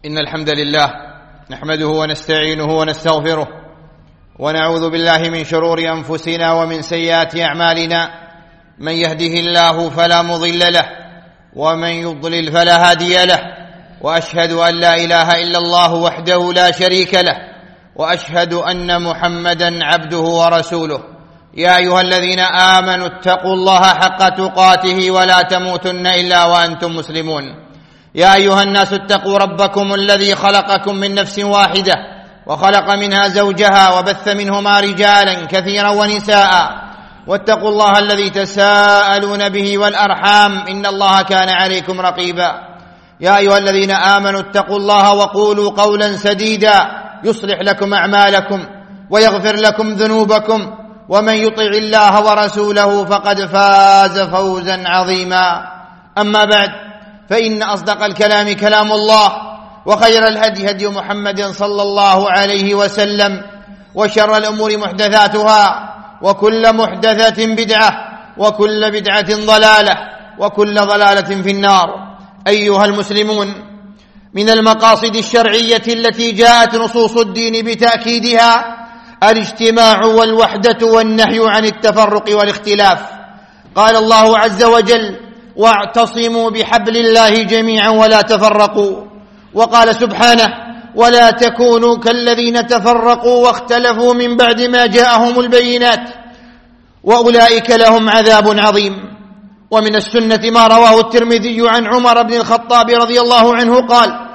إن الحمد لله نحمده ونستعينه ونستغفره ونعوذ بالله من شرور أنفسنا ومن سيئات أعمالنا. من يهده الله فلا مضل له ومن يضلل فلا هادي له، وأشهد أن لا إله إلا الله وحده لا شريك له، وأشهد أن محمدا عبده ورسوله. يا أيها الذين آمنوا اتقوا الله حق تقاته ولا تموتن إلا وأنتم مسلمون. يا أيها الناس اتقوا ربكم الذي خلقكم من نفس واحدة وخلق منها زوجها وبث منهما رجالا كثيرا ونساء، واتقوا الله الذي تساءلون به والأرحام إن الله كان عليكم رقيبا. يا أيها الذين آمنوا اتقوا الله وقولوا قولا سديدا يصلح لكم أعمالكم ويغفر لكم ذنوبكم، ومن يطع الله ورسوله فقد فاز فوزا عظيما. أما بعد، فإن أصدق الكلام كلام الله، وخير الهدي هدي محمد صلى الله عليه وسلم، وشر الأمور محدثاتها، وكل محدثة بدعة، وكل بدعة ضلالة، وكل ضلالة في النار. أيها المسلمون، من المقاصد الشرعية التي جاءت نصوص الدين بتأكيدها الاجتماع والوحدة والنهي عن التفرق والاختلاف. قال الله عز وجل: واعتصموا بحبل الله جميعا ولا تفرقوا. وقال سبحانه: ولا تكونوا كالذين تفرقوا واختلفوا من بعد ما جاءهم البينات وأولئك لهم عذاب عظيم. ومن السنة ما رواه الترمذي عن عمر بن الخطاب رضي الله عنه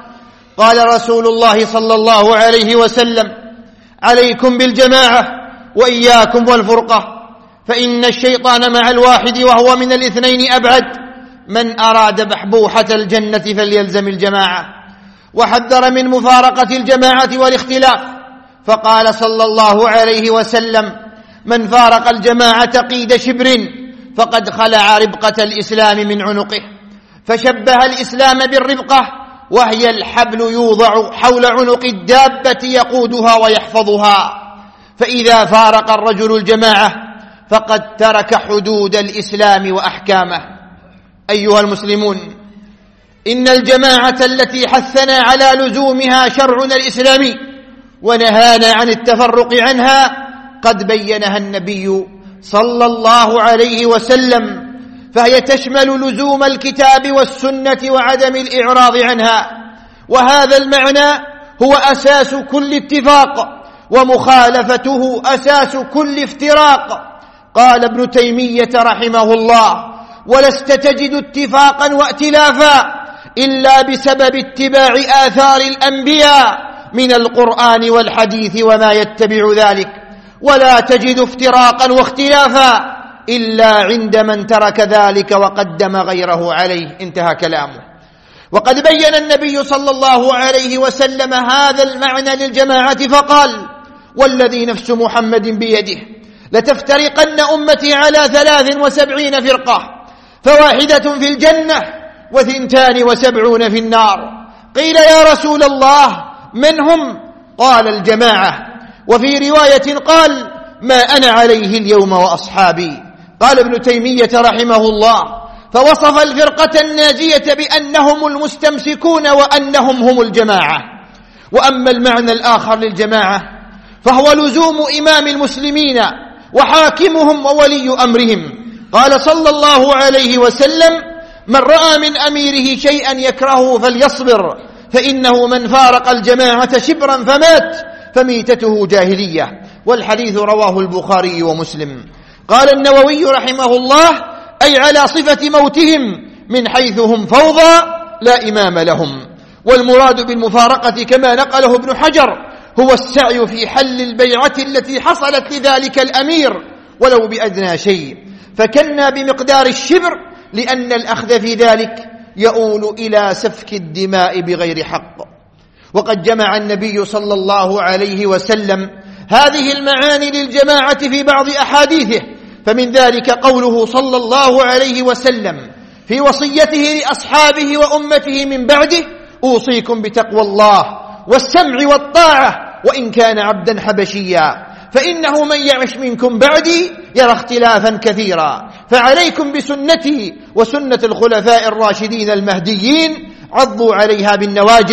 قال رسول الله صلى الله عليه وسلم: عليكم بالجماعة وإياكم والفرقة، فإن الشيطان مع الواحد وهو من الاثنين أبعد. من أراد بحبوحة الجنة فليلزم الجماعة. وحذر من مفارقة الجماعة والاختلاف، فقال صلى الله عليه وسلم: من فارق الجماعة قيد شبر فقد خلع ربقة الإسلام من عنقه. فشبه الإسلام بالربقة، وهي الحبل يوضع حول عنق الدابة يقودها ويحفظها. فإذا فارق الرجل الجماعة فقد ترك حدود الإسلام وأحكامه. أيها المسلمون، إن الجماعة التي حثنا على لزومها شرعنا الإسلامي ونهانا عن التفرق عنها قد بينها النبي صلى الله عليه وسلم، فهي تشمل لزوم الكتاب والسنة وعدم الإعراض عنها. وهذا المعنى هو أساس كل اتفاق، ومخالفته أساس كل افتراق. قال ابن تيمية رحمه الله: ولست تجد اتفاقا وائتلافا إلا بسبب اتباع آثار الأنبياء من القرآن والحديث وما يتبع ذلك، ولا تجد افتراقا واختلافا إلا عند من ترك ذلك وقدم غيره عليه. انتهى كلامه. وقد بين النبي صلى الله عليه وسلم هذا المعنى للجماعة فقال: والذي نفس محمد بيده لتفترقن أمتي على 73 فرقة، فواحدة في الجنة و72 في النار. قيل: يا رسول الله من هم؟ قال: الجماعة. وفي رواية قال: ما أنا عليه اليوم وأصحابي. قال ابن تيمية رحمه الله: فوصف الفرقة الناجية بأنهم المستمسكون وأنهم هم الجماعة. وأما المعنى الآخر للجماعة فهو لزوم إمام المسلمين وحاكمهم وولي أمرهم. قال صلى الله عليه وسلم: من رأى من أميره شيئا يكرهه فليصبر، فإنه من فارق الجماعة شبرا فمات فميتته جاهلية. والحديث رواه البخاري ومسلم. قال النووي رحمه الله: أي على صفة موتهم، من حيث هم فوضى لا إمام لهم. والمراد بالمفارقة كما نقله ابن حجر هو السعي في حل البيعة التي حصلت لذلك الأمير ولو بأدنى شيء، فكنا بمقدار الشبر، لأن الأخذ في ذلك يؤول إلى سفك الدماء بغير حق. وقد جمع النبي صلى الله عليه وسلم هذه المعاني للجماعة في بعض أحاديثه، فمن ذلك قوله صلى الله عليه وسلم في وصيته لأصحابه وأمته من بعده: أوصيكم بتقوى الله والسمع والطاعة وإن كان عبدا حبشيا، فإنه من يعش منكم بعدي يرى اختلافا كثيرا، فعليكم بسنتي وسنة الخلفاء الراشدين المهديين، عضوا عليها بالنواجذ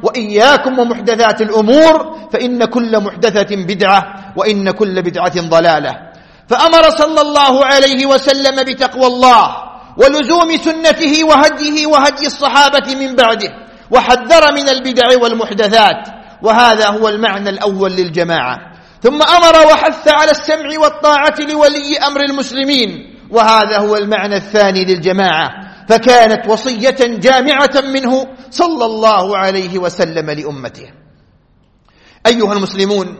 وإياكم ومحدثات الأمور فإن كل محدثة بدعة وإن كل بدعة ضلالة. فأمر صلى الله عليه وسلم بتقوى الله ولزوم سنته وهديه وهدي الصحابة من بعده، وحذر من البدع والمحدثات، وهذا هو المعنى الأول للجماعة. ثم أمر وحث على السمع والطاعة لولي أمر المسلمين، وهذا هو المعنى الثاني للجماعة، فكانت وصية جامعة منه صلى الله عليه وسلم لأمته. أيها المسلمون،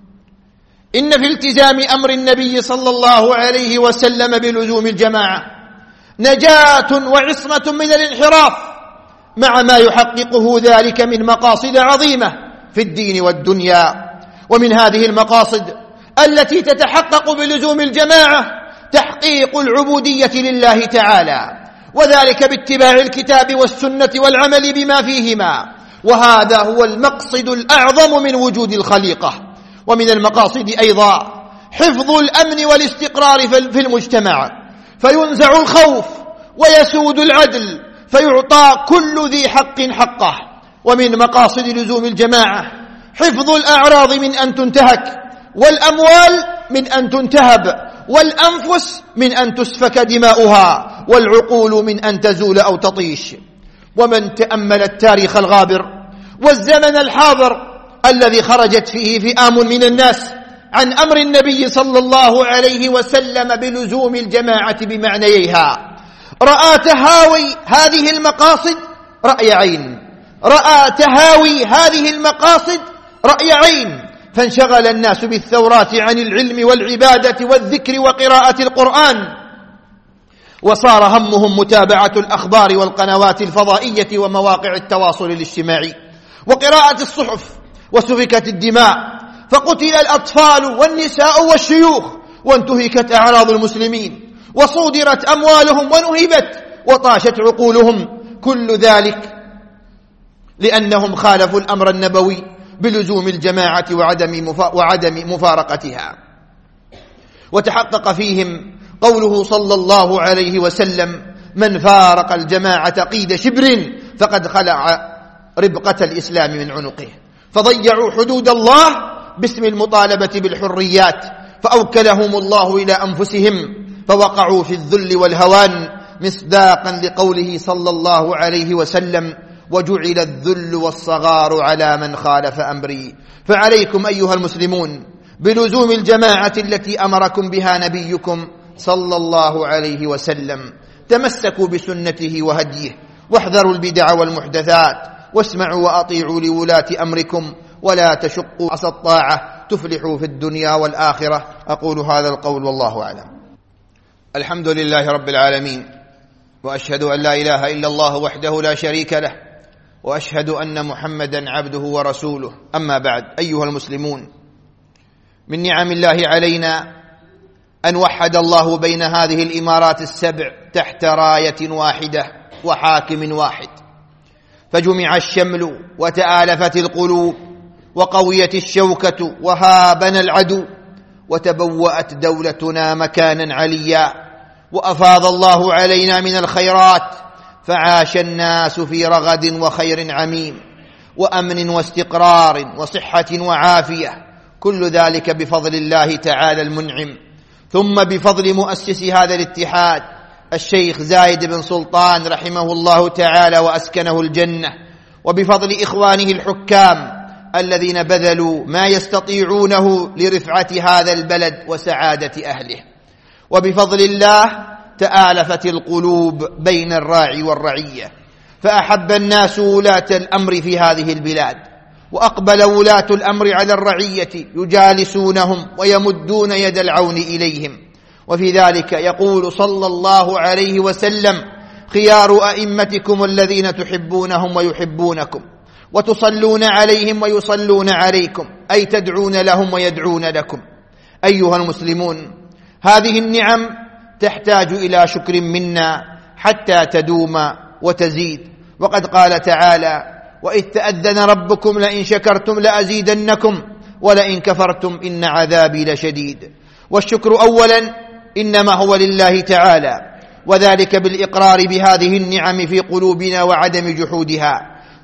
إن في التزام أمر النبي صلى الله عليه وسلم بلزوم الجماعة نجاة وعصمة من الانحراف، مع ما يحققه ذلك من مقاصد عظيمة في الدين والدنيا. ومن هذه المقاصد التي تتحقق بلزوم الجماعة تحقيق العبودية لله تعالى، وذلك باتباع الكتاب والسنة والعمل بما فيهما، وهذا هو المقصد الأعظم من وجود الخليقة. ومن المقاصد أيضا حفظ الأمن والاستقرار في المجتمع، فينزع الخوف ويسود العدل، فيعطى كل ذي حق حقه. ومن مقاصد لزوم الجماعة حفظ الأعراض من أن تنتهك، والأموال من أن تنتهب، والأنفس من أن تسفك دماؤها، والعقول من أن تزول أو تطيش. ومن تأمل التاريخ الغابر والزمن الحاضر الذي خرجت فيه فئام من الناس عن أمر النبي صلى الله عليه وسلم بلزوم الجماعة بمعنييها، رأى تهاوي هذه المقاصد رأي عين، رأى تهاوي هذه المقاصد رأي عين، فانشغل الناس بالثورات عن العلم والعبادة والذكر وقراءة القرآن، وصار همهم متابعة الأخبار والقنوات الفضائية ومواقع التواصل الاجتماعي وقراءة الصحف، وسفكت الدماء، فقتل الأطفال والنساء والشيوخ، وانتهكت أعراض المسلمين، وصودرت أموالهم ونهبت، وطاشت عقولهم، كل ذلك لأنهم خالفوا الأمر النبوي بلزوم الجماعة وعدم مفارقتها. وتحقق فيهم قوله صلى الله عليه وسلم: من فارق الجماعة قيد شبر فقد خلع ربقة الإسلام من عنقه. فضيعوا حدود الله باسم المطالبة بالحريات، فأوكلهم الله إلى أنفسهم، فوقعوا في الذل والهوان، مصداقا لقوله صلى الله عليه وسلم: وجعل الذل والصغار على من خالف أمري. فعليكم أيها المسلمون بلزوم الجماعة التي أمركم بها نبيكم صلى الله عليه وسلم. تمسكوا بسنته وهديه، واحذروا البدع والمحدثات، واسمعوا وأطيعوا لولاة أمركم، ولا تشقوا عصا الطاعة تفلحوا في الدنيا والآخرة. أقول هذا القول والله أعلم. الحمد لله رب العالمين، وأشهد أن لا إله إلا الله وحده لا شريك له، وأشهد أن محمدا عبده ورسوله. أما بعد، أيها المسلمون، من نعم الله علينا أن وحد الله بين هذه الإمارات السبع تحت راية واحدة وحاكم واحد، فجمع الشمل وتآلفت القلوب وقويت الشوكة وهابنا العدو، وتبوأت دولتنا مكانا عليا، وأفاض الله علينا من الخيرات، فعاش الناس في رغد وخير عميم، وأمن واستقرار وصحة وعافية، كل ذلك بفضل الله تعالى المنعم، ثم بفضل مؤسس هذا الاتحاد الشيخ زايد بن سلطان رحمه الله تعالى وأسكنه الجنة، وبفضل إخوانه الحكام الذين بذلوا ما يستطيعونه لرفعة هذا البلد وسعادة أهله. وبفضل الله تآلفت القلوب بين الراعي والرعية، فأحب الناس ولاة الأمر في هذه البلاد، وأقبل ولاة الأمر على الرعية يجالسونهم ويمدون يد العون إليهم. وفي ذلك يقول صلى الله عليه وسلم: خيار أئمتكم الذين تحبونهم ويحبونكم، وتصلون عليهم ويصلون عليكم، أي تدعون لهم ويدعون لكم. أيها المسلمون، هذه النعم تحتاج إلى شكر منا حتى تدوم وتزيد، وقد قال تعالى: وإذ تأذن ربكم لئن شكرتم لأزيدنكم ولئن كفرتم إن عذابي لشديد. والشكر أولا إنما هو لله تعالى، وذلك بالإقرار بهذه النعم في قلوبنا وعدم جحودها،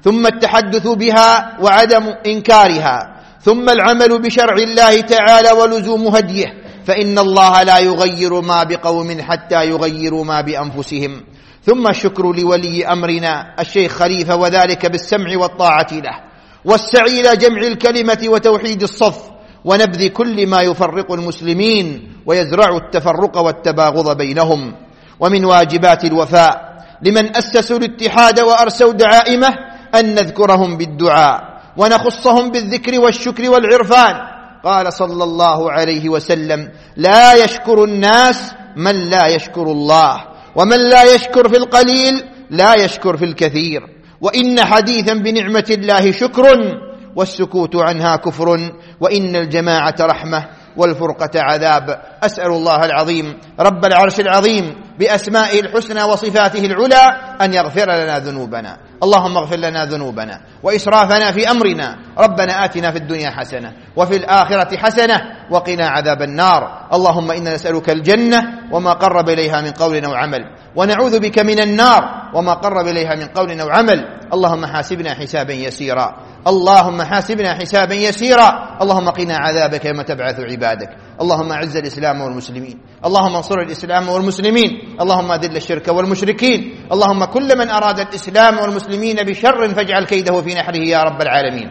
ثم التحدث بها وعدم إنكارها، ثم العمل بشرع الله تعالى ولزوم هديه، فإن الله لا يغير ما بقوم حتى يغيروا ما بأنفسهم. ثم الشكر لولي أمرنا الشيخ خليفة، وذلك بالسمع والطاعة له، والسعي إلى جمع الكلمة وتوحيد الصف، ونبذ كل ما يفرق المسلمين ويزرع التفرق والتباغض بينهم. ومن واجبات الوفاء لمن أسسوا الاتحاد وأرسوا دعائمه أن نذكرهم بالدعاء ونخصهم بالذكر والشكر والعرفان. قال صلى الله عليه وسلم: لا يشكر الناس من لا يشكر الله، ومن لا يشكر في القليل لا يشكر في الكثير. وإن حديثا بنعمة الله شكر، والسكوت عنها كفر، وإن الجماعة رحمة والفرقة عذاب. أسأل الله العظيم رب العرش العظيم بأسمائه الحسنى وصفاته العلى أن يغفر لنا ذنوبنا. اللهم اغفر لنا ذنوبنا وإسرافنا في أمرنا. ربنا آتنا في الدنيا حسنة وفي الآخرة حسنة وقنا عذاب النار. اللهم إنا نسألك الجنة وما قرب إليها من قول أو عمل، ونعوذ بك من النار وما قرب إليها من قول أو عمل. اللهم حاسبنا حسابا يسيرا، اللهم حاسبنا حسابا يسيرا. اللهم قنا عذابك يوم تبعث عبادك. اللهم أعز الإسلام والمسلمين، اللهم انصر الإسلام والمسلمين، اللهم أذل الشرك والمشركين. اللهم كل من أراد الإسلام والمسلمين بشر فاجعل كيده في نحره يا رب العالمين.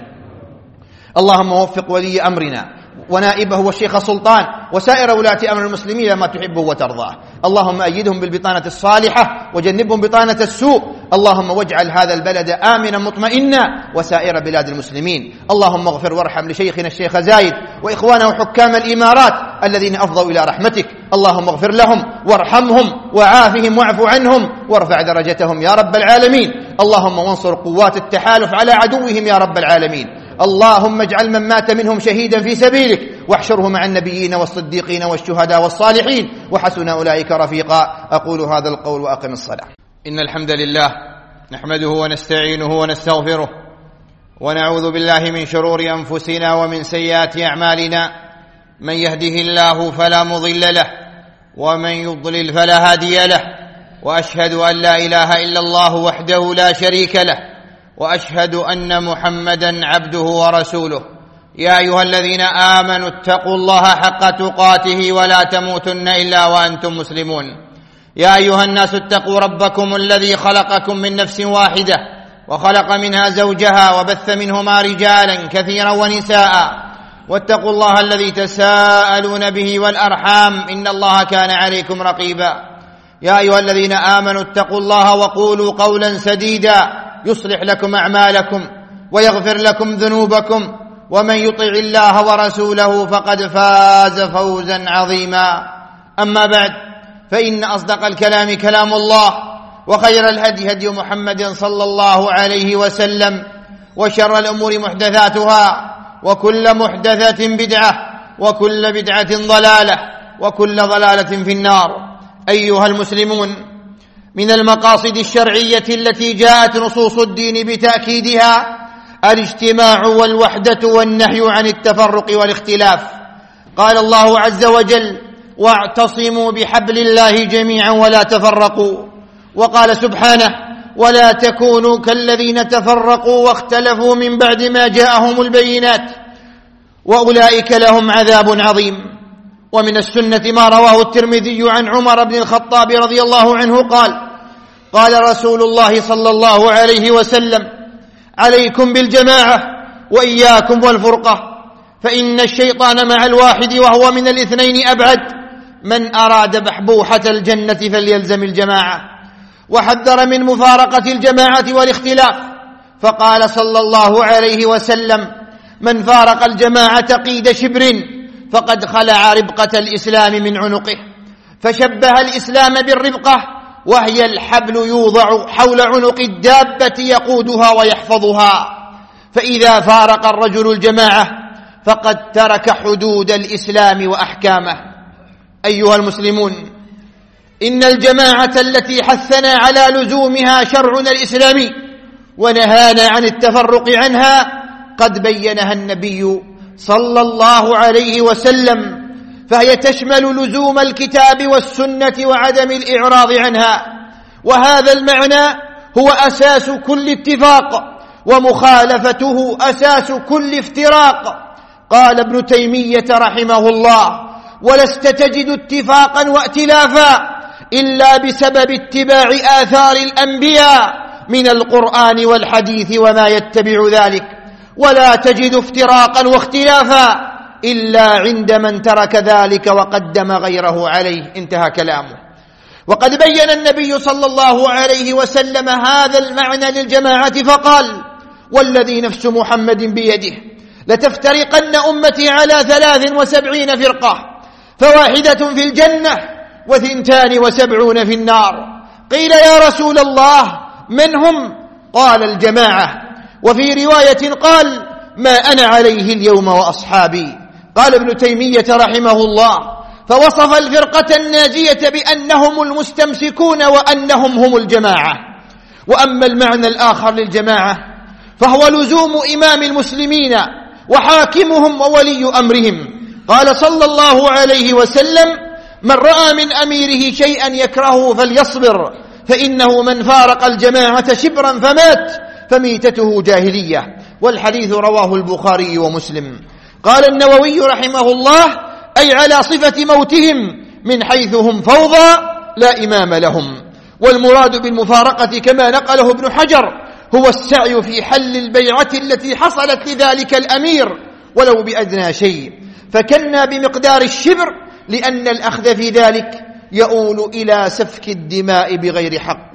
اللهم وفق ولي أمرنا ونائبه والشيخ سلطان وسائر ولاة أمر المسلمين لما تحبه وترضاه. اللهم أيدهم بالبطانة الصالحة وجنبهم بطانة السوء. اللهم واجعل هذا البلد آمنا مطمئنا وسائر بلاد المسلمين. اللهم اغفر وارحم لشيخنا الشيخ زايد وإخوانه حكام الإمارات الذين أفضوا إلى رحمتك. اللهم اغفر لهم وارحمهم وعافهم واعف عنهم وارفع درجتهم يا رب العالمين. اللهم وانصر قوات التحالف على عدوهم يا رب العالمين. اللهم اجعل من مات منهم شهيدا في سبيلك، واحشره مع النبيين والصديقين والشهداء والصالحين، وحسن أولئك رفيقا. أقول هذا القول وأقم الصلاة. إن الحمد لله نحمده ونستعينه ونستغفره، ونعوذ بالله من شرور أنفسنا ومن سيئات أعمالنا. من يهده الله فلا مضل له، ومن يضلل فلا هادي له، وأشهد أن لا إله إلا الله وحده لا شريك له، وأشهد أن محمدا عبده ورسوله. يا أيها الذين آمنوا اتقوا الله حق تقاته ولا تموتن إلا وأنتم مسلمون. يا أيها الناس اتقوا ربكم الذي خلقكم من نفس واحدة وخلق منها زوجها وبث منهما رجالا كثيرا ونساء، واتقوا الله الذي تساءلون به والأرحام إن الله كان عليكم رقيبا. يا أيها الذين آمنوا اتقوا الله وقولوا قولا سديدا يصلح لكم أعمالكم ويغفر لكم ذنوبكم، ومن يطع الله ورسوله فقد فاز فوزا عظيما. أما بعد، فإن أصدق الكلام كلام الله، وخير الهدي هدي محمد صلى الله عليه وسلم، وشر الأمور محدثاتها، وكل محدثة بدعة، وكل بدعة ضلالة، وكل ضلالة في النار. أيها المسلمون، من المقاصد الشرعية التي جاءت نصوص الدين بتأكيدها الاجتماع والوحدة والنهي عن التفرق والاختلاف. قال الله عز وجل: واعتصموا بحبل الله جميعا ولا تفرقوا. وقال سبحانه: ولا تكونوا كالذين تفرقوا واختلفوا من بعد ما جاءهم البينات وأولئك لهم عذاب عظيم. ومن السنة ما رواه الترمذي عن عمر بن الخطاب رضي الله عنه قال رسول الله صلى الله عليه وسلم: عليكم بالجماعة وإياكم والفرقة، فإن الشيطان مع الواحد وهو من الاثنين أبعد. من أراد بحبوحة الجنة فليلزم الجماعة. وحذر من مفارقة الجماعة والاختلاف، فقال صلى الله عليه وسلم: من فارق الجماعة قيد شبر فقد خلع ربقة الإسلام من عنقه. فشبه الإسلام بالربقة، وهي الحبل يوضع حول عنق الدابة يقودها ويحفظها. فإذا فارق الرجل الجماعة فقد ترك حدود الإسلام وأحكامه. أيها المسلمون، إن الجماعة التي حثنا على لزومها شرعنا الإسلامي ونهانا عن التفرق عنها قد بينها النبي صلى الله عليه وسلم، فهي تشمل لزوم الكتاب والسنة وعدم الإعراض عنها. وهذا المعنى هو أساس كل اتفاق، ومخالفته أساس كل افتراق. قال ابن تيمية رحمه الله: ولست تجد اتفاقا وائتلافا إلا بسبب اتباع آثار الأنبياء من القرآن والحديث وما يتبع ذلك، ولا تجد افتراقا واختلافا إلا عند من ترك ذلك وقدم غيره عليه. انتهى كلامه. وقد بين النبي صلى الله عليه وسلم هذا المعنى للجماعة فقال: والذي نفس محمد بيده لتفترقن أمتي على 73 فرقة، فواحدة في الجنة و72 في النار. قيل: يا رسول الله من هم؟ قال: الجماعة. وفي رواية قال: ما أنا عليه اليوم وأصحابي. قال ابن تيمية رحمه الله: فوصف الفرقة الناجية بأنهم المستمسكون وأنهم هم الجماعة. وأما المعنى الآخر للجماعة فهو لزوم إمام المسلمين وحاكمهم وولي أمرهم. قال صلى الله عليه وسلم: من رأى من أميره شيئا يكرهه فليصبر، فإنه من فارق الجماعة شبرا فمات فميتته جاهلية. والحديث رواه البخاري ومسلم. قال النووي رحمه الله: أي على صفة موتهم، من حيث هم فوضى لا إمام لهم. والمراد بالمفارقة كما نقله ابن حجر هو السعي في حل البيعة التي حصلت لذلك الأمير ولو بأدنى شيء، فكنا بمقدار الشبر، لأن الأخذ في ذلك يؤول إلى سفك الدماء بغير حق.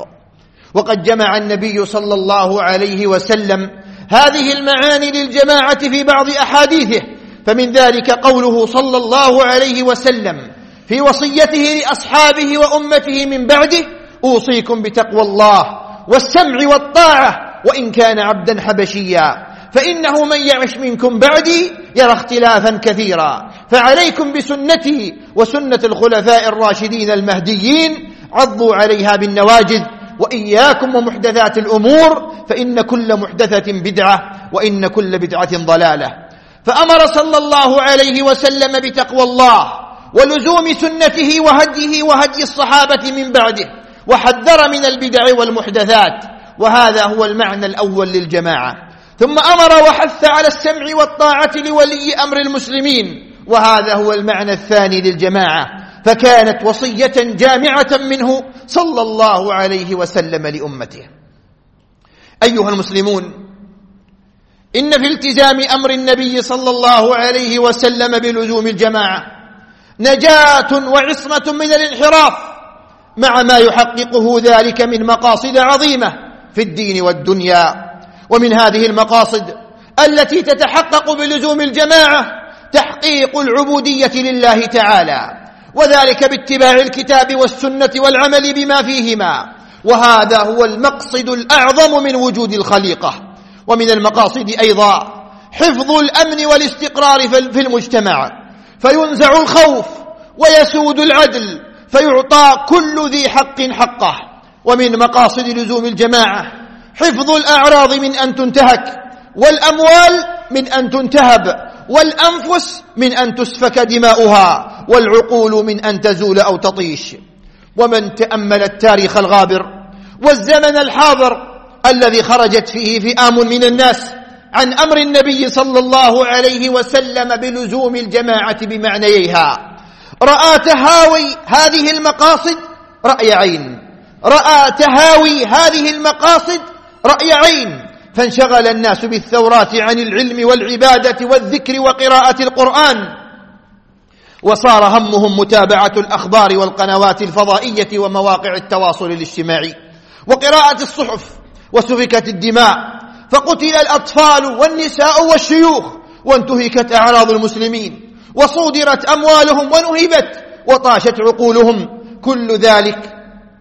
وقد جمع النبي صلى الله عليه وسلم هذه المعاني للجماعة في بعض أحاديثه، فمن ذلك قوله صلى الله عليه وسلم في وصيته لأصحابه وأمته من بعده: أوصيكم بتقوى الله والسمع والطاعة وإن كان عبدا حبشيا، فإنه من يعش منكم بعدي يرى اختلافا كثيرا، فعليكم بسنتي وسنة الخلفاء الراشدين المهديين، عضوا عليها بالنواجذ، وإياكم ومحدثات الأمور، فإن كل محدثة بدعة وإن كل بدعة ضلالة. فأمر صلى الله عليه وسلم بتقوى الله ولزوم سنته وهديه وهدي الصحابة من بعده، وحذر من البدع والمحدثات، وهذا هو المعنى الأول للجماعة. ثم أمر وحث على السمع والطاعة لولي أمر المسلمين، وهذا هو المعنى الثاني للجماعة، فكانت وصية جامعة منه صلى الله عليه وسلم لأمته. أيها المسلمون، إن في التزام أمر النبي صلى الله عليه وسلم بلزوم الجماعة نجاة وعصمة من الانحراف، مع ما يحققه ذلك من مقاصد عظيمة في الدين والدنيا. ومن هذه المقاصد التي تتحقق بلزوم الجماعة تحقيق العبودية لله تعالى، وذلك باتباع الكتاب والسنة والعمل بما فيهما، وهذا هو المقصد الأعظم من وجود الخليقة. ومن المقاصد أيضا حفظ الأمن والاستقرار في المجتمع، فينزع الخوف ويسود العدل، فيعطى كل ذي حق حقه. ومن مقاصد لزوم الجماعة حفظ الأعراض من أن تنتهك، والأموال من أن تنتهب، والأنفس من أن تسفك دماؤها، والعقول من أن تزول أو تطيش. ومن تأمل التاريخ الغابر والزمن الحاضر الذي خرجت فيه فئام من الناس عن أمر النبي صلى الله عليه وسلم بلزوم الجماعة بمعنييها، رأى تهاوي هذه المقاصد رأي عين، رأى تهاوي هذه المقاصد رأي عين، فانشغل الناس بالثورات عن العلم والعبادة والذكر وقراءة القرآن، وصار همهم متابعة الأخبار والقنوات الفضائية ومواقع التواصل الاجتماعي وقراءة الصحف، وسفكت الدماء، فقتل الأطفال والنساء والشيوخ، وانتهكت أعراض المسلمين، وصودرت أموالهم ونهبت، وطاشت عقولهم، كل ذلك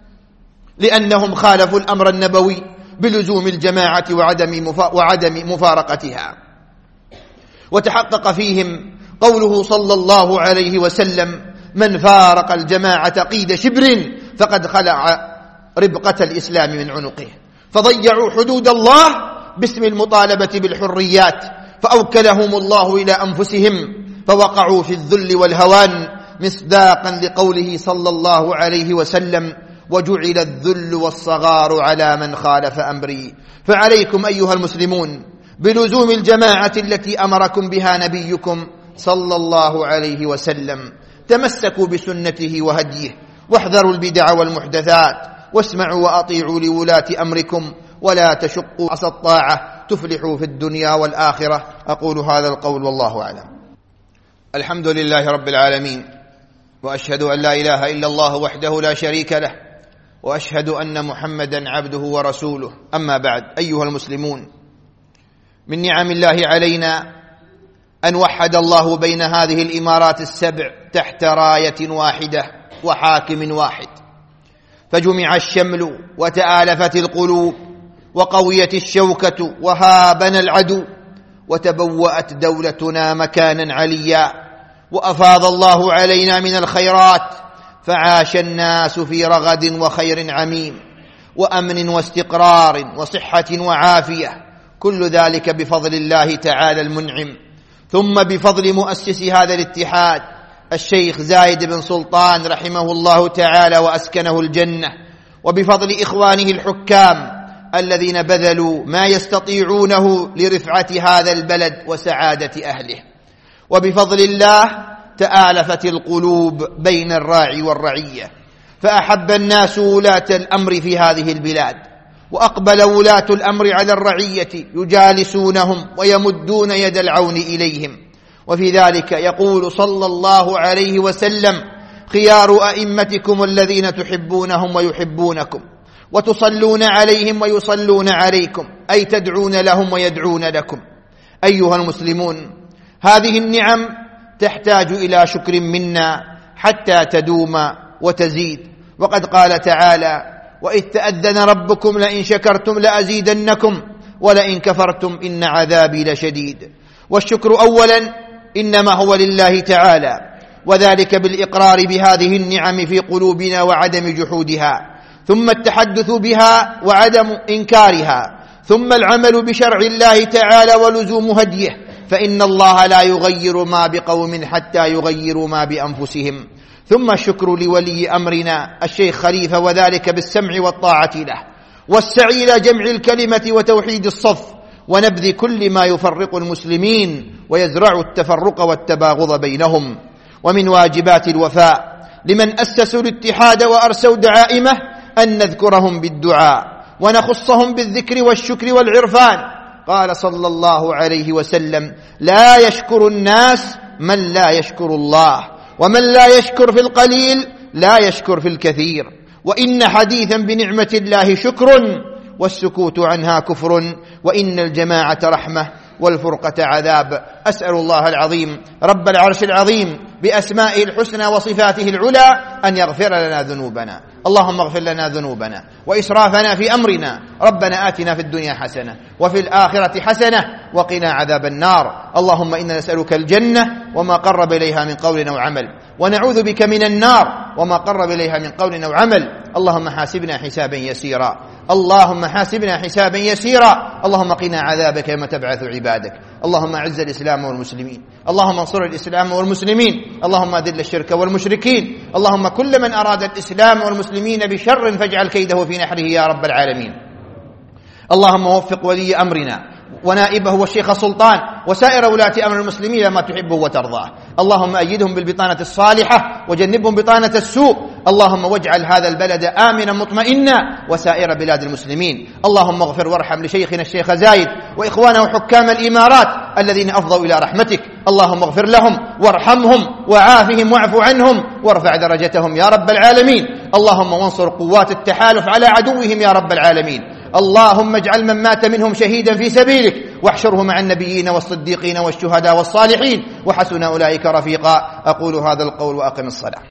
لأنهم خالفوا الأمر النبوي بلزوم الجماعة وعدم مفارقتها. وتحقق فيهم قوله صلى الله عليه وسلم: من فارق الجماعة قيد شبر فقد خلع ربقة الإسلام من عنقه. فضيعوا حدود الله باسم المطالبة بالحريات، فأوكلهم الله إلى أنفسهم، فوقعوا في الذل والهوان، مصداقا لقوله صلى الله عليه وسلم: وجعل الذل والصغار على من خالف أمري. فعليكم أيها المسلمون بلزوم الجماعة التي أمركم بها نبيكم صلى الله عليه وسلم. تمسكوا بسنته وهديه، واحذروا البدع والمحدثات، واسمعوا وأطيعوا لولاة أمركم، ولا تشقوا عصا الطاعة تفلحوا في الدنيا والآخرة. أقول هذا القول والله أعلم. الحمد لله رب العالمين، وأشهد أن لا إله إلا الله وحده لا شريك له، وأشهد أن محمدا عبده ورسوله. أما بعد، أيها المسلمون، من نعم الله علينا أن وحد الله بين هذه الإمارات السبع تحت راية واحدة وحاكم واحد، فجمع الشمل وتآلفت القلوب وقويت الشوكة وهابن العدو، وتبوأت دولتنا مكانا عليا، وأفاض الله علينا من الخيرات، فعاش الناس في رغد وخير عميم وأمن واستقرار وصحة وعافية، كل ذلك بفضل الله تعالى المنعم، ثم بفضل مؤسس هذا الاتحاد الشيخ زايد بن سلطان رحمه الله تعالى وأسكنه الجنة، وبفضل إخوانه الحكام الذين بذلوا ما يستطيعونه لرفعة هذا البلد وسعادة أهله. وبفضل الله تآلفت القلوب بين الراعي والرعية، فأحب الناس ولاة الأمر في هذه البلاد، وأقبل ولاة الأمر على الرعية يجالسونهم ويمدون يد العون إليهم. وفي ذلك يقول صلى الله عليه وسلم: خيار أئمتكم الذين تحبونهم ويحبونكم، وتصلون عليهم ويصلون عليكم، أي تدعون لهم ويدعون لكم. أيها المسلمون، هذه النعم تحتاج إلى شكر منا حتى تدوم وتزيد، وقد قال تعالى: وإذ تأذن ربكم لئن شكرتم لأزيدنكم ولئن كفرتم إن عذابي لشديد. والشكر أولا إنما هو لله تعالى، وذلك بالإقرار بهذه النعم في قلوبنا وعدم جحودها، ثم التحدث بها وعدم إنكارها، ثم العمل بشرع الله تعالى ولزوم هديه، فإن الله لا يغير ما بقوم حتى يغيروا ما بأنفسهم. ثم الشكر لولي أمرنا الشيخ خليفة، وذلك بالسمع والطاعة له، والسعي إلى جمع الكلمة وتوحيد الصف، ونبذ كل ما يفرق المسلمين ويزرع التفرق والتباغض بينهم. ومن واجبات الوفاء لمن أسسوا الاتحاد وأرسوا دعائمه أن نذكرهم بالدعاء ونخصهم بالذكر والشكر والعرفان. قال صلى الله عليه وسلم: لا يشكر الناس من لا يشكر الله، ومن لا يشكر في القليل لا يشكر في الكثير، وإن حديثا بنعمة الله شكر، والسكوت عنها كفر، وإن الجماعة رحمة والفرقة عذاب. أسأل الله العظيم رب العرش العظيم بأسمائه الحسنى وصفاته العلى أن يغفر لنا ذنوبنا. اللهم اغفر لنا ذنوبنا وإسرافنا في أمرنا. ربنا آتنا في الدنيا حسنة وفي الآخرة حسنة وقنا عذاب النار. اللهم إنا نسألك الجنة وما قرب إليها من قول أو عمل، ونعوذ بك من النار وما قرب إليها من قول أو عمل. اللهم حاسبنا حسابا يسيرا، اللهم حاسبنا حسابا يسيرا. اللهم قنا عذابك يوم تبعث عبادك. اللهم أعز الإسلام والمسلمين، اللهم انصر الإسلام والمسلمين، اللهم أذل الشرك والمشركين. اللهم كل من أراد الإسلام والمسلمين بشر فاجعل كيده في نحره يا رب العالمين. اللهم وفق ولي أمرنا ونائبه والشيخ سلطان وسائر ولاة أمر المسلمين لما تحبه وترضاه. اللهم أيدهم بالبطانة الصالحة وجنبهم بطانة السوء. اللهم واجعل هذا البلد آمنا مطمئنا وسائر بلاد المسلمين. اللهم اغفر وارحم لشيخنا الشيخ زايد وإخوانه حكام الإمارات الذين أفضوا إلى رحمتك. اللهم اغفر لهم وارحمهم وعافهم واعف عنهم وارفع درجتهم يا رب العالمين. اللهم وانصر قوات التحالف على عدوهم يا رب العالمين. اللهم اجعل من مات منهم شهيدا في سبيلك واحشره مع النبيين والصديقين والشهداء والصالحين وحسن أولئك رفيقا. أقول هذا القول وأقم الصلاة.